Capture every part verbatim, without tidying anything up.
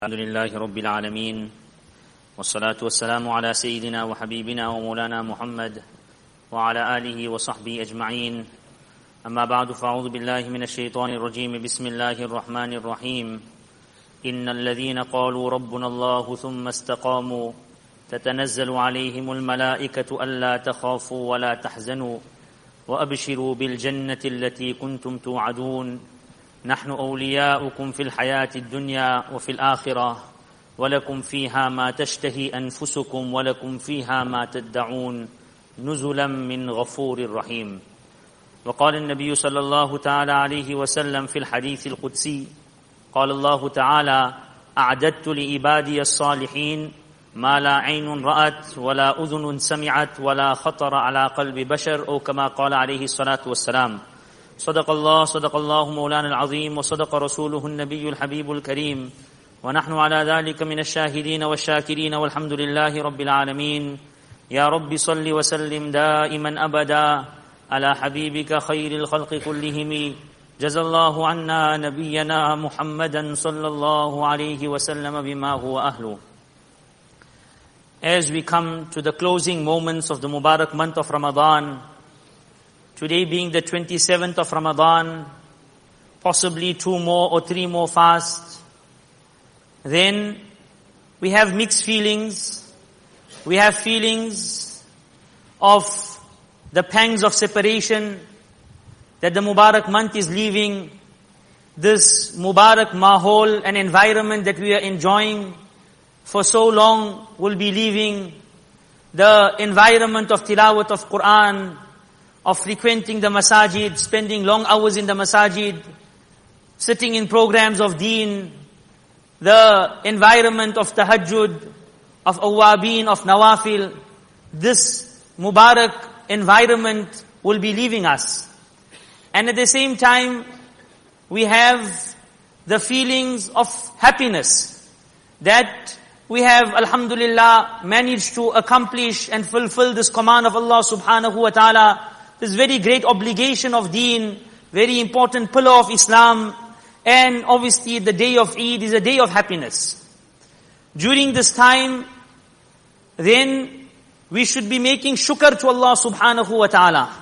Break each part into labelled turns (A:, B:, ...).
A: الحمد لله رب العالمين والصلاة والسلام على سيدنا وحبيبنا ومولانا محمد وعلى آله وصحبه أجمعين. أما بعد فأعوذ بالله من الشيطان الرجيم. بسم الله الرحمن الرحيم. إن الذين قالوا ربنا الله ثم استقاموا تتنزل عليهم الملائكة ألا تخافوا ولا تحزنوا وأبشروا بالجنة التي كنتم توعدون نحن أولياؤكم في الحياة الدنيا وفي الآخرة ولكم فيها ما تشتهي أنفسكم ولكم فيها ما تدعون نزلا من غفور رحيم. وقال النبي صلى الله تعالى عليه وسلم في الحديث القدسي قال الله تعالى أعددت لعبادي الصالحين ما لا عين رأت ولا أذن سمعت ولا خطر على قلب بشر، أو كما قال عليه الصلاة والسلام. صدق الله صدق الله مولانا العظيم وصدق رسوله النبي الحبيب الكريم ونحن على ذلك من الشاهدين والشاكرين والحمد لله رب العالمين. يا رب صل وسلم دائما أبدا على حبيبك خير الخلق كلهم. جزا الله عنا نبينا محمدا صلى الله عليه وسلم بما هو أهله. As we come to the closing moments of the Mubarak month of Ramadan, today being the twenty-seventh of Ramadan, possibly two more or three more fasts, then we have mixed feelings. We have feelings of the pangs of separation that the Mubarak month is leaving, this Mubarak mahol and environment that we are enjoying for so long will be leaving, the environment of tilawat of Quran, of frequenting the masajid, spending long hours in the masajid, sitting in programs of deen, the environment of tahajjud, of awabin, of nawafil. This Mubarak environment will be leaving us. And at the same time, we have the feelings of happiness that we have, alhamdulillah, managed to accomplish and fulfill this command of Allah subhanahu wa ta'ala, this very great obligation of deen, very important pillar of Islam, and obviously the day of Eid is a day of happiness. During this time, then we should be making shukr to Allah subhanahu wa ta'ala.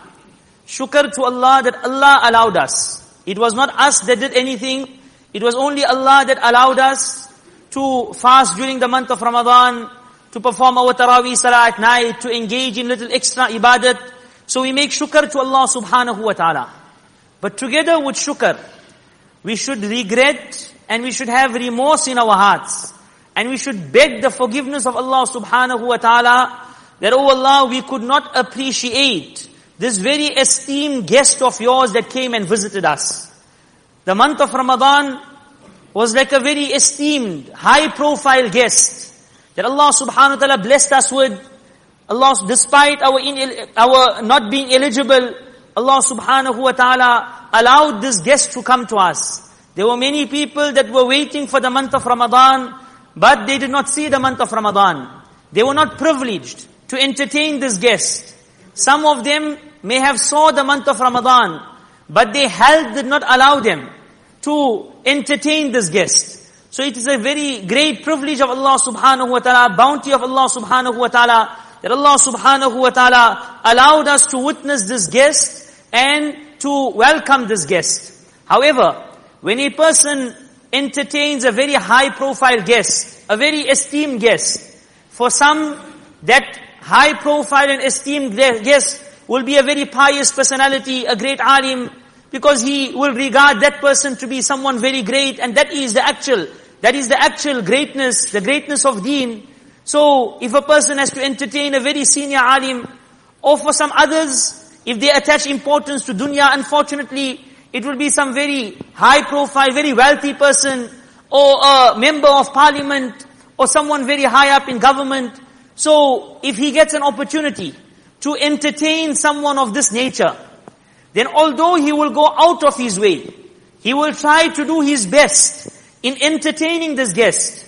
A: Shukr to Allah that Allah allowed us. It was not us that did anything. It was only Allah that allowed us to fast during the month of Ramadan, to perform our Taraweeh Salah at night, to engage in little extra ibadat. So we make shukr to Allah subhanahu wa ta'ala. But together with shukr, we should regret and we should have remorse in our hearts. And we should beg the forgiveness of Allah subhanahu wa ta'ala that, oh Allah, we could not appreciate this very esteemed guest of yours that came and visited us. The month of Ramadan was like a very esteemed, high-profile guest that Allah subhanahu wa ta'ala blessed us with. Allah, despite our in, our not being eligible, Allah subhanahu wa ta'ala allowed this guest to come to us. There were many people that were waiting for the month of Ramadan, but they did not see the month of Ramadan. They were not privileged to entertain this guest. Some of them may have saw the month of Ramadan, but their health did not allow them to entertain this guest. So it is a very great privilege of Allah subhanahu wa ta'ala, bounty of Allah subhanahu wa ta'ala, that Allah subhanahu wa ta'ala allowed us to witness this guest and to welcome this guest. However, when a person entertains a very high profile guest, a very esteemed guest, for some that high profile and esteemed guest will be a very pious personality, a great alim, because he will regard that person to be someone very great, and that is the actual, that is the actual greatness, the greatness of deen. So, if a person has to entertain a very senior alim, or for some others, if they attach importance to dunya, unfortunately, it will be some very high profile, very wealthy person, or a member of parliament, or someone very high up in government. So, if he gets an opportunity to entertain someone of this nature, then although he will go out of his way, he will try to do his best in entertaining this guest,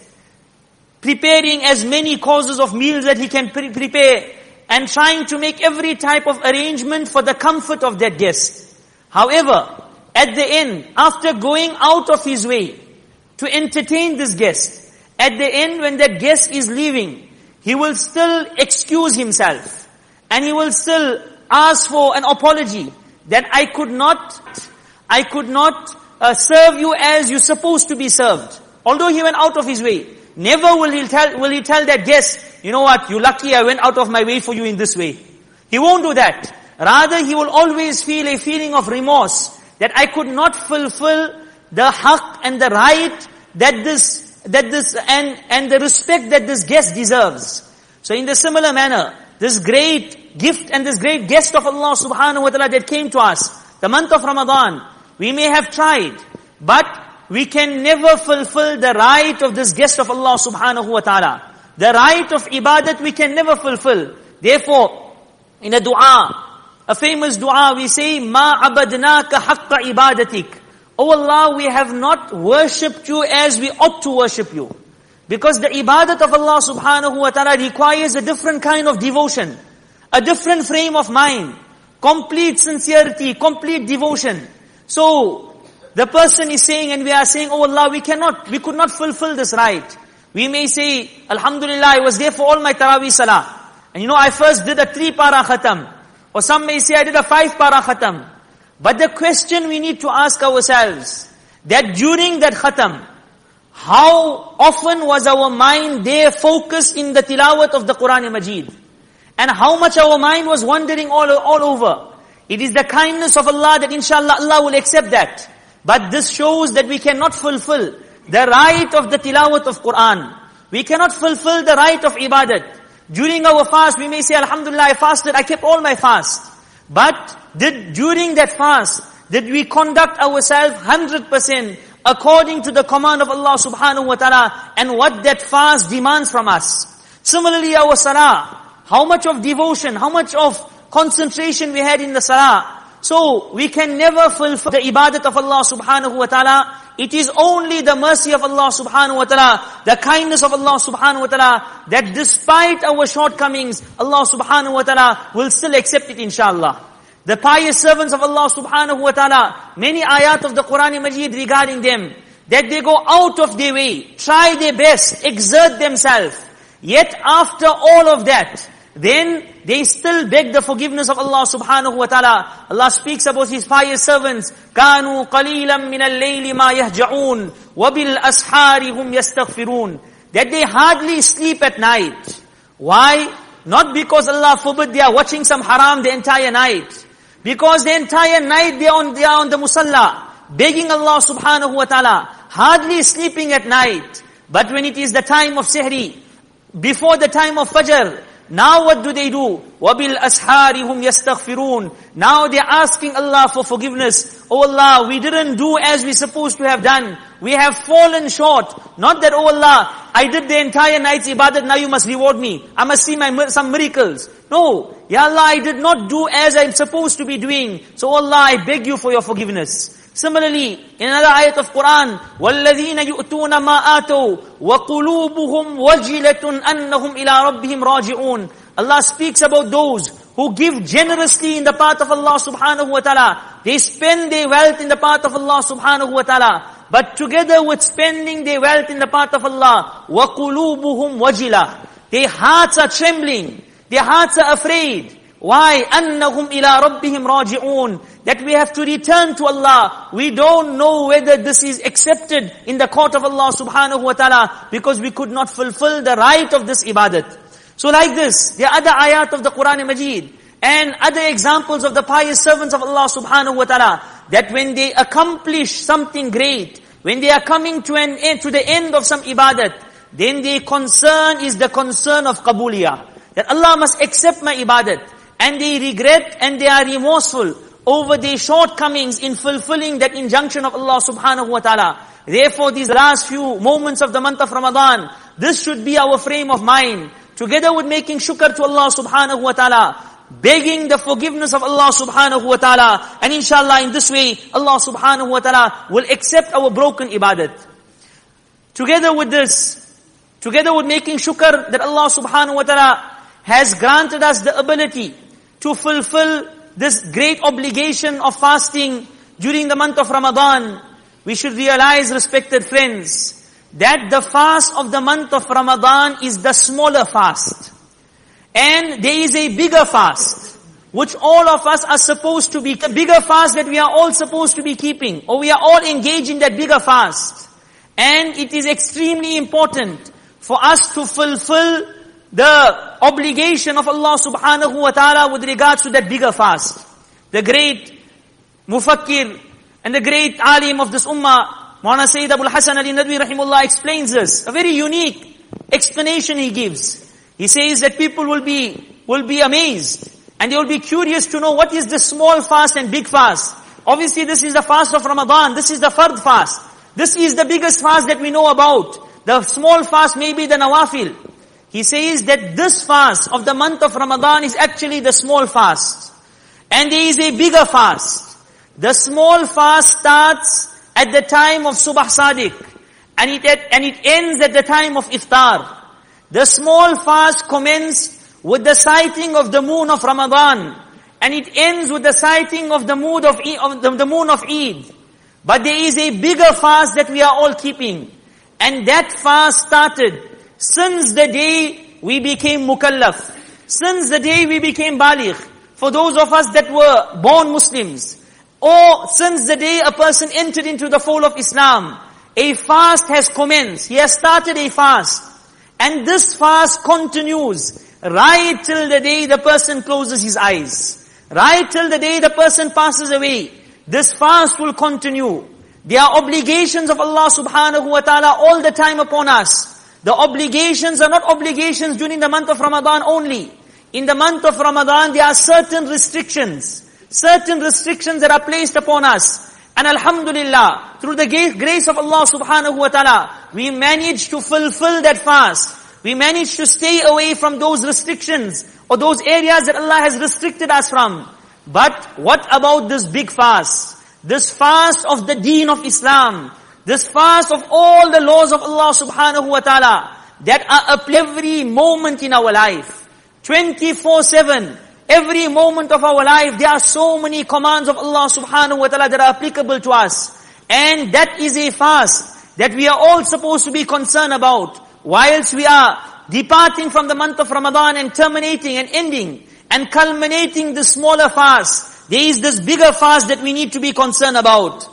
A: preparing as many causes of meals that he can pre- prepare, and trying to make every type of arrangement for the comfort of that guest. However, at the end, after going out of his way to entertain this guest, at the end when that guest is leaving, he will still excuse himself. And he will still ask for an apology that I could not, I could not uh, serve you as you're supposed to be served. Although he went out of his way. Never will he tell, will he tell that guest, you know what, you're lucky I went out of my way for you in this way. He won't do that. Rather, he will always feel a feeling of remorse that I could not fulfill the haqq and the right that this, that this, and, and the respect that this guest deserves. So in the similar manner, this great gift and this great guest of Allah subhanahu wa ta'ala that came to us, the month of Ramadan, we may have tried, but we can never fulfill the right of this guest of Allah subhanahu wa ta'ala. The right of ibadat we can never fulfill. Therefore, in a dua, a famous dua, we say, Ma abadnaka haqqa ibadatik. Oh Allah, we have not worshipped you as we ought to worship you. Because the ibadat of Allah subhanahu wa ta'ala requires a different kind of devotion, a different frame of mind, complete sincerity, complete devotion. So, the person is saying and we are saying, oh Allah, we cannot, we could not fulfill this right. We may say, Alhamdulillah, I was there for all my Taraweeh Salah. And you know, I first did a three para khatam. Or some may say I did a five para khatam. But the question we need to ask ourselves, that during that khatam, how often was our mind there focused in the tilawat of the Quran Majid? And how much our mind was wandering all, all over? It is the kindness of Allah that inshallah Allah will accept that. But this shows that we cannot fulfill the right of the tilawat of Quran. We cannot fulfill the right of ibadat. During our fast, we may say, Alhamdulillah, I fasted, I kept all my fast. But did during that fast, did we conduct ourselves one hundred percent according to the command of Allah subhanahu wa ta'ala and what that fast demands from us? Similarly, our salah, how much of devotion, how much of concentration we had in the salah. So, we can never fulfill the ibadat of Allah subhanahu wa ta'ala. It is only the mercy of Allah subhanahu wa ta'ala, the kindness of Allah subhanahu wa ta'ala, that despite our shortcomings, Allah subhanahu wa ta'ala will still accept it inshallah. The pious servants of Allah subhanahu wa ta'ala, many ayat of the Quran Majid regarding them, that they go out of their way, try their best, exert themselves. Yet after all of that, then they still beg the forgiveness of Allah subhanahu wa ta'ala. Allah speaks about His pious servants. كَانُوا قَلِيلًا مِنَ اللَّيْلِ مَا يَهْجَعُونَ وَبِالْأَسْحَارِ هُمْ يَسْتَغْفِرُونَ. That they hardly sleep at night. Why? Not because Allah forbid they are watching some haram the entire night. Because the entire night they are on, they are on the musalla, begging Allah subhanahu wa ta'ala, hardly sleeping at night. But when it is the time of sihri, before the time of fajr, now what do they do? وَبِالْأَسْحَارِ هُمْ يَسْتَغْفِرُونَ. Now they are asking Allah for forgiveness. Oh Allah, we didn't do as we supposed to have done. We have fallen short. Not that, oh Allah, I did the entire night's ibadat, now you must reward me. I must see my some miracles. No. Ya Allah, I did not do as I'm supposed to be doing. So Allah, I beg you for your forgiveness. Similarly, in another ayat of Quran, وَالَّذِينَ يُؤْتُونَ مَا آتَوْا وَقُلُوبُهُمْ وَجِلَةٌ أَنَّهُمْ إِلَىٰ رَبِّهِمْ رَاجِعُونَ. Allah speaks about those who give generously in the path of Allah subhanahu wa ta'ala. They spend their wealth in the path of Allah subhanahu wa ta'ala. But together with spending their wealth in the path of Allah, وَقُلُوبُهُمْ وَجِلَةٌ. Their hearts are trembling. Their hearts are afraid. Why? أَنَّهُمْ إِلَىٰ رَبِّهِمْ رَاجِعُونَ. That we have to return to Allah. We don't know whether this is accepted in the court of Allah subhanahu wa ta'ala because we could not fulfill the right of this ibadat. So like this, there are other ayat of the Quran Majid and other examples of the pious servants of Allah subhanahu wa ta'ala that when they accomplish something great, when they are coming to an end, to the end of some ibadat, then their concern is the concern of qabuliyah. That Allah must accept my ibadat. And they regret and they are remorseful over their shortcomings in fulfilling that injunction of Allah subhanahu wa ta'ala. Therefore, these last few moments of the month of Ramadan, this should be our frame of mind. Together with making shukr to Allah subhanahu wa ta'ala, begging the forgiveness of Allah subhanahu wa ta'ala. And inshallah, in this way, Allah subhanahu wa ta'ala will accept our broken ibadat. Together with this, together with making shukr that Allah subhanahu wa ta'ala has granted us the ability to fulfill this great obligation of fasting during the month of Ramadan, we should realize, respected friends, that the fast of the month of Ramadan is the smaller fast. And there is a bigger fast, which all of us are supposed to be, a bigger fast that we are all supposed to be keeping, or we are all engaged in that bigger fast. And it is extremely important for us to fulfill the obligation of Allah subhanahu wa ta'ala with regards to that bigger fast. The great mufakkir and the great alim of this ummah, Maulana Sayyid Abul Hasan Ali Nadwi rahimullah, explains this. A very unique explanation he gives. He says that people will be, will be amazed and they will be curious to know what is the small fast and big fast. Obviously this is the fast of Ramadan. This is the fard fast. This is the biggest fast that we know about. The small fast may be the nawafil. He says that this fast of the month of Ramadan is actually the small fast. And there is a bigger fast. The small fast starts at the time of Subh Sadiq. And it, and it ends at the time of Iftar. The small fast commences with the sighting of the moon of Ramadan. And it ends with the sighting of the moon of, of the, the moon of Eid. But there is a bigger fast that we are all keeping. And that fast started since the day we became mukallaf. Since the day we became baligh. For those of us that were born Muslims. Or since the day a person entered into the fold of Islam. A fast has commenced. He has started a fast. And this fast continues right till the day the person closes his eyes. Right till the day the person passes away. This fast will continue. There are obligations of Allah subhanahu wa ta'ala all the time upon us. The obligations are not obligations during the month of Ramadan only. In the month of Ramadan there are certain restrictions. Certain restrictions that are placed upon us. And alhamdulillah, through the grace of Allah subhanahu wa ta'ala, we managed to fulfill that fast. We managed to stay away from those restrictions or those areas that Allah has restricted us from. But what about this big fast? This fast of the deen of Islam. This fast of all the laws of Allah subhanahu wa ta'ala that are up every moment in our life. twenty-four seven. Every moment of our life, there are so many commands of Allah subhanahu wa ta'ala that are applicable to us. And that is a fast that we are all supposed to be concerned about. Whilst we are departing from the month of Ramadan and terminating and ending and culminating the smaller fast, there is this bigger fast that we need to be concerned about.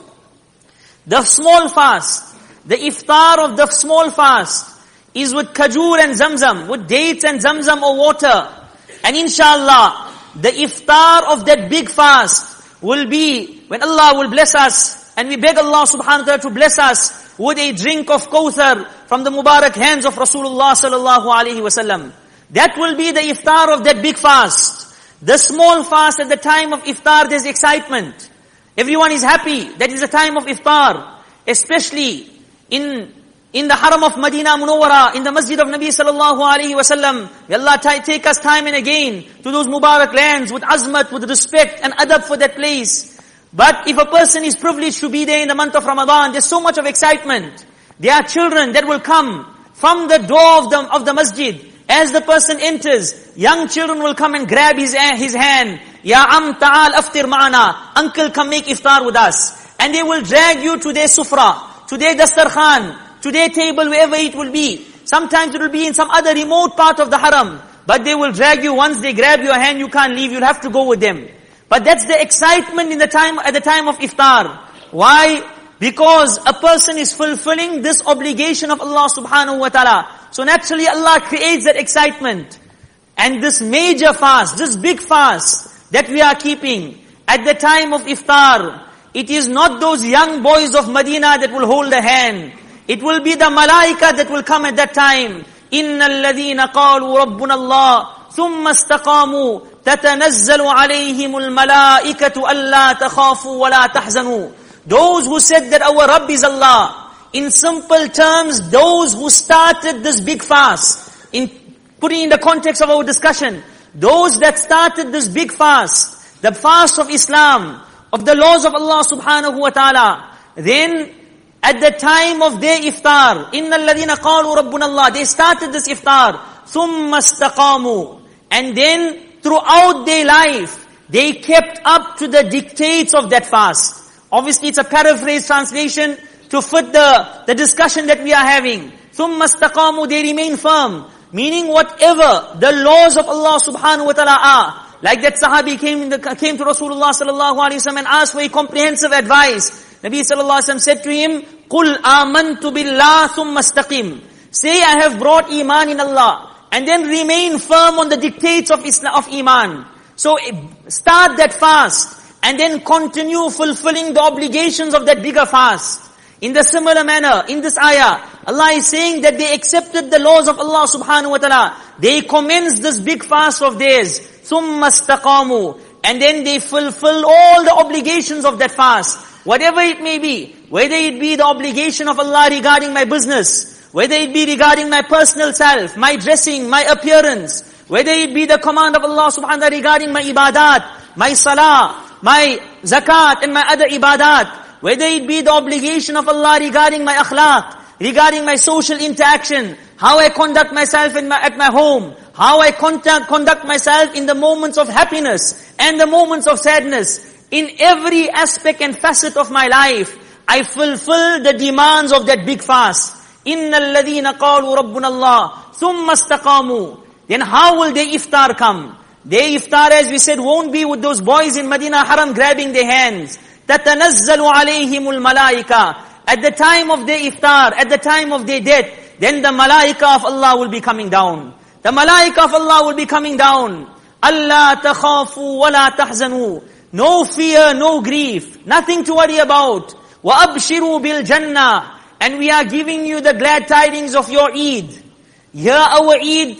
A: The small fast, the iftar of the small fast is with kajur and zamzam, with dates and zamzam or water. And inshallah, the iftar of that big fast will be when Allah will bless us, and we beg Allah subhanahu wa ta'ala to bless us with a drink of Kawthar from the Mubarak hands of Rasulullah sallallahu alaihi wasallam. That will be the iftar of that big fast. The small fast, at the time of iftar, there's excitement. Everyone is happy. That is the time of iftar. Especially in in the haram of Medina Munawwara, in the masjid of Nabi sallallahu alaihi wasallam. May Allah t- take us time and again to those Mubarak lands with azmat, with respect and adab for that place. But if a person is privileged to be there in the month of Ramadan, there's so much of excitement. There are children that will come from the door of the, of the masjid. As the person enters, young children will come and grab his, his hand. Ya am ta'al aftir ma'ana. Uncle, come make iftar with us. And they will drag you to their sufra, to their dastarkhan, to their table, wherever it will be. Sometimes it will be in some other remote part of the haram. But they will drag you. Once they grab your hand, you can't leave. You'll have to go with them. But that's the excitement in the time, at the time of iftar. Why? Because a person is fulfilling this obligation of Allah subhanahu wa ta'ala. So naturally Allah creates that excitement. And this major fast, this big fast that we are keeping at the time of iftar, it is not those young boys of Medina that will hold the hand. It will be the malaika that will come at that time. إِنَّ الَّذِينَ قَالُوا رَبُّنَا اللَّهُ ثُمَّ اسْتَقَامُوا تَتَنَزَّلُ عَلَيْهِمُ الْمَلَائِكَةُ أَلَّا تَخَافُوا وَلَا تَحْزَنُوا. Those who said that our Rabb is Allah. In simple terms, those who started this big fast, in putting in the context of our discussion, those that started this big fast, the fast of Islam, of the laws of Allah subhanahu wa ta'ala, then at the time of their iftar, إِنَّ الَّذِينَ قَالُوا رَبُّنَا اللَّهُ, they started this iftar, ثُمَّ اسْتَقَامُوا. And then throughout their life, they kept up to the dictates of that fast. Obviously it's a paraphrase translation, to fit the, the discussion that we are having. ثُمَّ اسْتَقَامُوا, they remain firm. Meaning whatever the laws of Allah subhanahu wa ta'ala are, like that Sahabi came in the, came to Rasulullah sallallahu alaihi wasallam and asked for a comprehensive advice. Nabi sallallahu alaihi wasallam said to him, "Qul amantu billah thumma istaqim." Say, I have brought iman in Allah, and then remain firm on the dictates of Islam, of iman. So start that fast, and then continue fulfilling the obligations of that bigger fast. In the similar manner, in this ayah, Allah is saying that they accepted the laws of Allah subhanahu wa ta'ala. They commenced this big fast of theirs. ثُمَّ اسْتَقَامُوا, and then they fulfill all the obligations of that fast. Whatever it may be, whether it be the obligation of Allah regarding my business, whether it be regarding my personal self, my dressing, my appearance, whether it be the command of Allah subhanahu wa ta'ala regarding my ibadat, my salah, my zakat and my other ibadat, whether it be the obligation of Allah regarding my akhlaq, regarding my social interaction, how I conduct myself in my, at my home, how I conduct, conduct myself in the moments of happiness and the moments of sadness. In every aspect and facet of my life, I fulfill the demands of that big fast. إِنَّ الَّذِينَ قَالُوا رَبُّنَا اللَّهِ ثُمَّ اسْتَقَامُوا. Then how will their iftar come? Their iftar, as we said, won't be with those boys in Medina Haram grabbing their hands. تَتَنَزَّلُ عَلَيْهِمُ الْمَلَائِكَةِ. At the time of their iftar, at the time of their death, then the malaika of Allah will be coming down. The malaika of Allah will be coming down. أَلَّا تَخَافُوا وَلَا تَحْزَنُوا. No fear, no grief, nothing to worry about. وَأَبْشِرُوا بِالْجَنَّةِ. And we are giving you the glad tidings of your Eid. Here our Eid,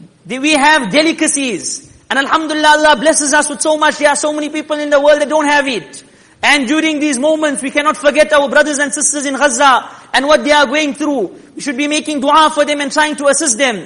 A: we have delicacies. And alhamdulillah, Allah blesses us with so much. There are so many people in the world that don't have it. And during these moments, we cannot forget our brothers and sisters in Gaza and what they are going through. We should be making dua for them and trying to assist them.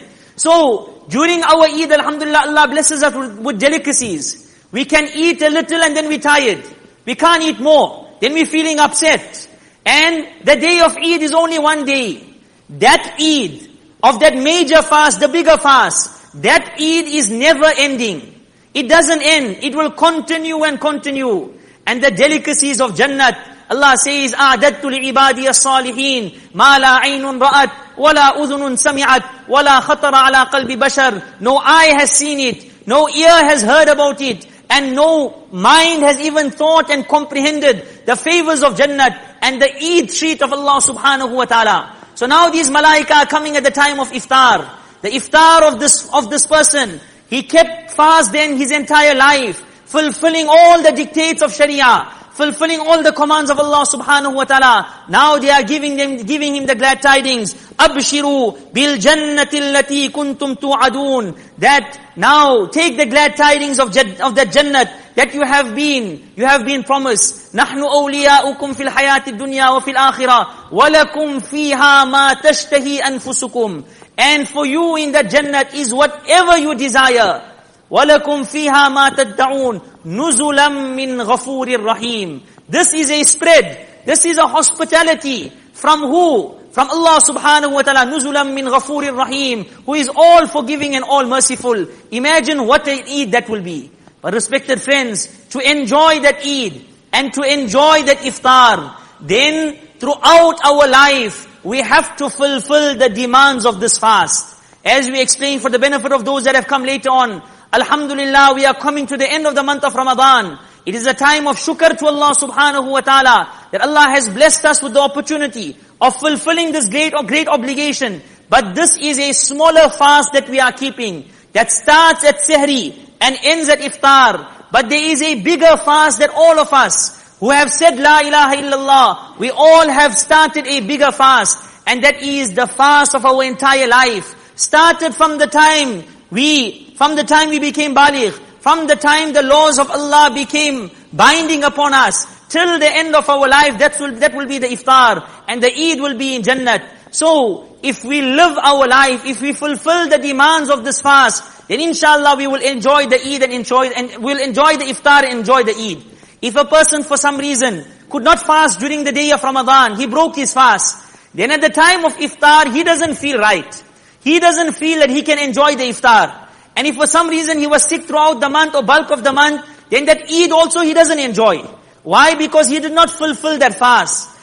A: So, during our Eid, alhamdulillah, Allah blesses us with, with delicacies. We can eat a little and then we're tired. We can't eat more. Then we're feeling upset. And the day of Eid is only one day. That Eid, of that major fast, the bigger fast, that Eid is never ending. It doesn't end. It will continue and continue. And the delicacies of Jannat, Allah says, أَعْدَدْتُ لِعِبَادِيَ الصَّالِحِينَ مَا لَا عَيْنٌ رَأَتْ وَلَا أُذُنٌ سَمِعَتْ وَلَا خَطَرَ عَلَى قَلْبِ بَشَرٍ. No eye has seen it, no ear has heard about it, and no mind has even thought and comprehended the favors of Jannat and the Eid treat of Allah subhanahu wa ta'ala. So now these malaika are coming at the time of iftar. The iftar of this, of this person, he kept fast then his entire life, fulfilling all the dictates of Sharia, fulfilling all the commands of Allah subhanahu wa ta'ala. Now they are giving them, giving him the glad tidings. Abshiru bil jannati allati kuntum tu'adun. That now take the glad tidings of, of that Jannat that you have been, you have been promised. Nahnu awliya'ukum fil hayati dunya wa fil akhirah. Walakum fiha ma tashtahi anfusukum. And for you in that Jannat is whatever you desire. وَلَكُمْ فِيهَا مَا تَدَّعُونَ نُزُلًا مِّنْ غَفُورٍ رَحِيمٍ. This is a spread. This is a hospitality. From who? From Allah subhanahu wa ta'ala. نُزُلًا مِّنْ غَفُورٍ رَحِيمٍ. Who is all forgiving and all merciful. Imagine what an Eid that will be. But respected friends, to enjoy that Eid and to enjoy that iftar, then throughout our life, we have to fulfill the demands of this fast. As we explained for the benefit of those that have come later on, alhamdulillah, we are coming to the end of the month of Ramadan. It is a time of shukr to Allah subhanahu wa ta'ala, that Allah has blessed us with the opportunity of fulfilling this great or great obligation. But this is a smaller fast that we are keeping, that starts at Sehri and ends at Iftar. But there is a bigger fast that all of us who have said La ilaha illallah, we all have started a bigger fast. And that is the fast of our entire life. Started from the time we, from the time we became baligh, from the time the laws of Allah became binding upon us, till the end of our life, that will, that will be the iftar, and the Eid will be in Jannat. So, if we live our life, if we fulfill the demands of this fast, then inshallah we will enjoy the Eid and enjoy, and we'll enjoy the iftar and enjoy the Eid. If a person for some reason could not fast during the day of Ramadan, he broke his fast, then at the time of iftar, he doesn't feel right. He doesn't feel that he can enjoy the iftar. And if for some reason he was sick throughout the month or bulk of the month, then that Eid also he doesn't enjoy. Why? Because he did not fulfill that fast.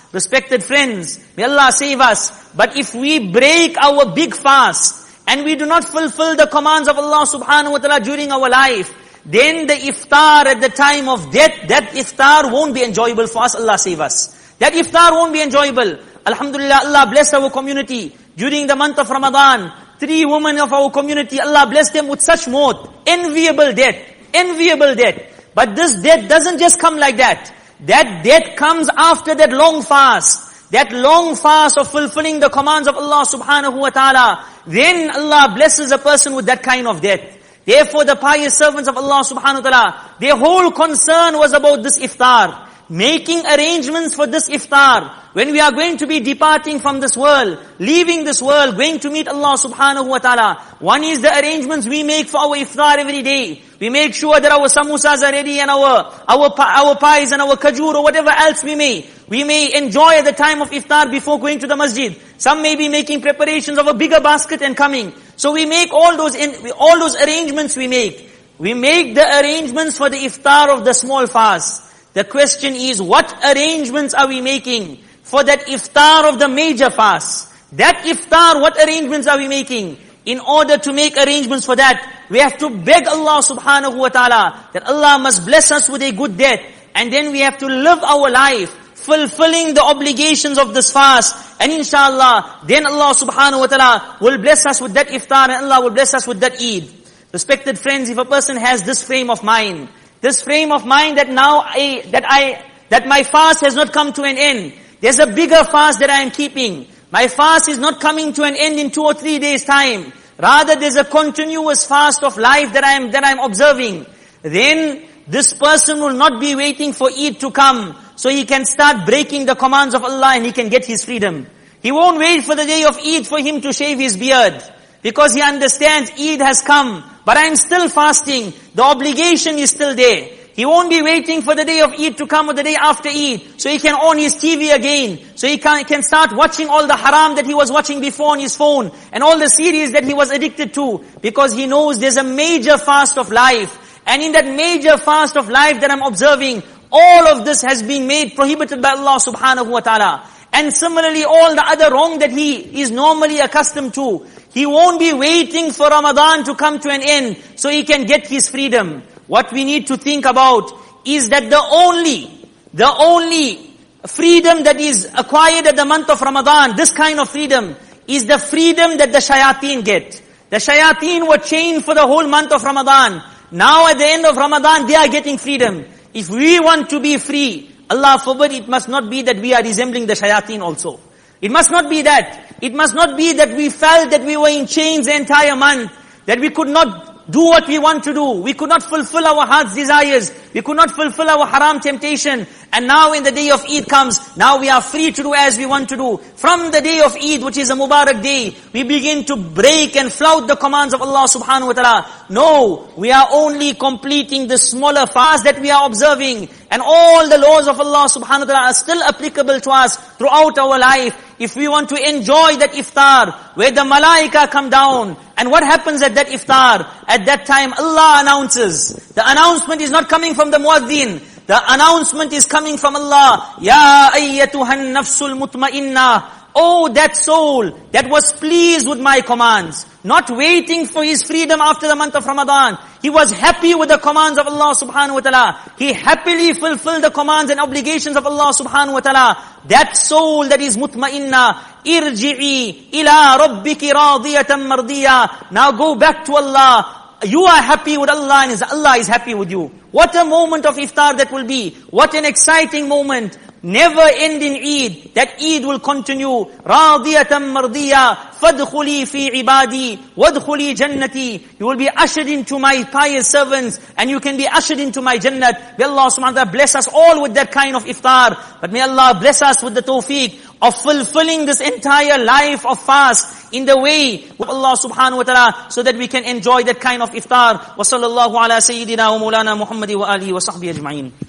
A: Respected friends, may Allah save us. But if we break our big fast, and we do not fulfill the commands of Allah subhanahu wa ta'ala during our life, then the iftar at the time of death, that iftar won't be enjoyable for us. Allah save us. That iftar won't be enjoyable. Alhamdulillah, Allah bless our community. During the month of Ramadan, three women of our community, Allah bless them with such maut. Enviable death. Enviable death. But this death doesn't just come like that. That death comes after that long fast. That long fast of fulfilling the commands of Allah subhanahu wa ta'ala. Then Allah blesses a person with that kind of death. Therefore the pious servants of Allah subhanahu wa ta'ala, their whole concern was about this iftar. Making arrangements for this iftar. When we are going to be departing from this world, leaving this world, going to meet Allah subhanahu wa ta'ala. One is the arrangements we make for our iftar every day. We make sure that our samosas are ready and our, our, our pies and our kajur or whatever else we may. We may enjoy at the time of iftar before going to the masjid. Some may be making preparations of a bigger basket and coming. So we make all those, in, all those arrangements we make. We make the arrangements for the iftar of the small fast. The question is, what arrangements are we making for that iftar of the major fast? That iftar, what arrangements are we making? In order to make arrangements for that, we have to beg Allah subhanahu wa ta'ala that Allah must bless us with a good death. And then we have to live our life fulfilling the obligations of this fast. And inshallah, then Allah subhanahu wa ta'ala will bless us with that iftar and Allah will bless us with that Eid. Respected friends, if a person has this frame of mind, this frame of mind that now I, that I, that my fast has not come to an end. There's a bigger fast that I am keeping. My fast is not coming to an end in two or three days time. Rather there's a continuous fast of life that I am, that I am observing. Then this person will not be waiting for Eid to come, so he can start breaking the commands of Allah and he can get his freedom. He won't wait for the day of Eid for him to shave his beard. Because he understands Eid has come, but I am still fasting. The obligation is still there. He won't be waiting for the day of Eid to come or the day after Eid, so he can own his T V again. So he can, can start watching all the haram that he was watching before on his phone, and all the series that he was addicted to, because he knows there's a major fast of life. And in that major fast of life that I'm observing, all of this has been made prohibited by Allah subhanahu wa ta'ala. And similarly, all the other wrong that he is normally accustomed to, he won't be waiting for Ramadan to come to an end so he can get his freedom. What we need to think about is that the only, the only freedom that is acquired at the month of Ramadan, this kind of freedom, is the freedom that the shayateen get. The shayateen were chained for the whole month of Ramadan. Now at the end of Ramadan, they are getting freedom. If we want to be free, Allah forbid, it must not be that we are resembling the shayateen also. It must not be that. It must not be that we felt that we were in chains the entire month, that we could not do what we want to do. We could not fulfill our heart's desires. We could not fulfill our haram temptation. And now when the day of Eid comes, now we are free to do as we want to do. From the day of Eid, which is a Mubarak day, we begin to break and flout the commands of Allah subhanahu wa ta'ala. No, we are only completing the smaller fast that we are observing. And all the laws of Allah subhanahu wa ta'ala are still applicable to us throughout our life. If we want to enjoy that iftar, where the malaika come down, and what happens at that iftar? At that time, Allah announces. The announcement is not coming from the muaddin. The announcement is coming from Allah. Ya ayyatuhan nafsul mutma'inna. Oh, that soul that was pleased with my commands, not waiting for his freedom after the month of Ramadan. He was happy with the commands of Allah subhanahu wa ta'ala. He happily fulfilled the commands and obligations of Allah subhanahu wa ta'ala. That soul that is mutma'inna, irji'i ila rabbiki radiyatan mardiya. Now go back to Allah. You are happy with Allah and Allah is happy with you. What a moment of iftar that will be. What an exciting moment. Never ending Eid. That Eid will continue. Radiyatan mardiya. Fadkhuli fi ibadi. Wadkhuli jannati. You will be ushered into my pious servants and you can be ushered into my Jannat. May Allah subhanahu wa ta'ala bless us all with that kind of iftar. But may Allah bless us with the tawfiq of fulfilling this entire life of fast in the way of Allah subhanahu wa ta'ala, so that we can enjoy that kind of iftar. Wa sallallahu ala sayyidina wa maulana Muhammadi wa alihi wa sahbihi ajma'in.